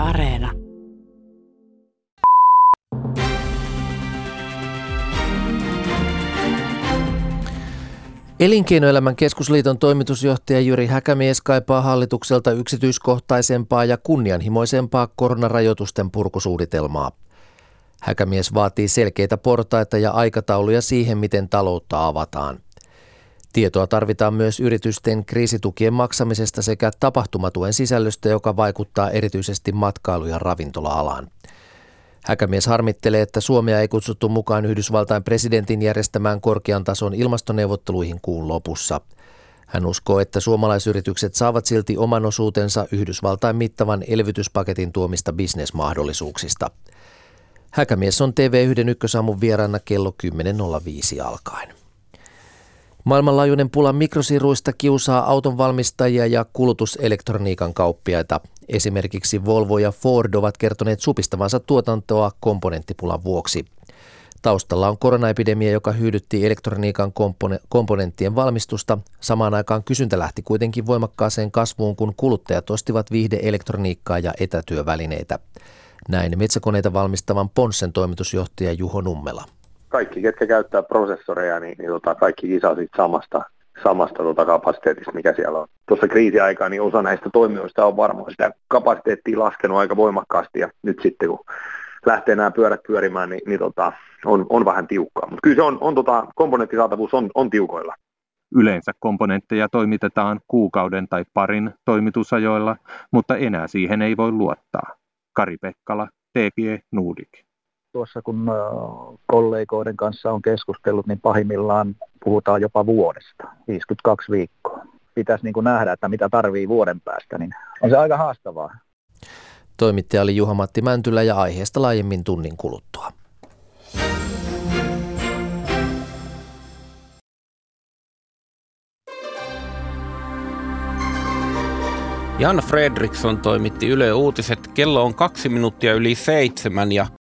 Areena. Elinkeinoelämän keskusliiton toimitusjohtaja Jyri Häkämies kaipaa hallitukselta yksityiskohtaisempaa ja kunnianhimoisempaa koronarajoitusten purkusuunnitelmaa. Häkämies vaatii selkeitä portaita ja aikatauluja siihen, miten taloutta avataan. Tietoa tarvitaan myös yritysten kriisitukien maksamisesta sekä tapahtumatuen sisällöstä, joka vaikuttaa erityisesti matkailu- ja ravintola-alaan. Häkämies harmittelee, että Suomea ei kutsuttu mukaan Yhdysvaltain presidentin järjestämään korkean tason ilmastoneuvotteluihin kuun lopussa. Hän uskoo, että suomalaisyritykset saavat silti oman osuutensa Yhdysvaltain mittavan elvytyspaketin tuomista bisnesmahdollisuuksista. Häkämies on TV1 Ykkösaamun vieraana kello 10.05 alkaen. Maailmanlaajuinen pula mikrosiruista kiusaa autonvalmistajia ja kulutuselektroniikan kauppiaita. Esimerkiksi Volvo ja Ford ovat kertoneet supistavansa tuotantoa komponenttipulan vuoksi. Taustalla on koronaepidemia, joka hyydytti elektroniikan komponenttien valmistusta. Samaan aikaan kysyntä lähti kuitenkin voimakkaaseen kasvuun, kun kuluttajat ostivat viihde-elektroniikkaa ja etätyövälineitä. Näin metsäkoneita valmistavan Ponssen toimitusjohtaja Juho Nummela. Kaikki, ketkä käyttää prosessoreja, niin kaikki kisaa siitä samasta kapasiteetista, mikä siellä on. Tuossa kriisiaikaa niin osa näistä toimijoista on varmaan sitä kapasiteettia laskenut aika voimakkaasti, ja nyt sitten kun lähtee nämä pyörät pyörimään, niin on vähän tiukkaa. Mutta kyllä se on komponenttisaatavuus on tiukoilla. Yleensä komponentteja toimitetaan kuukauden tai parin toimitusajoilla, mutta enää siihen ei voi luottaa. Kari Pekkala, TG Nordic. Tuossa kun kollegoiden kanssa on keskustellut, niin pahimmillaan puhutaan jopa vuodesta, 52 viikkoa. Pitäisi niin kuin nähdä, että mitä tarvii vuoden päästä, niin on se aika haastavaa. Toimittaja oli Juha-Matti Mäntylä ja aiheesta laajemmin tunnin kuluttua. Jan Fredriksson toimitti Yle Uutiset. Kello on 2 minuuttia yli 7 ja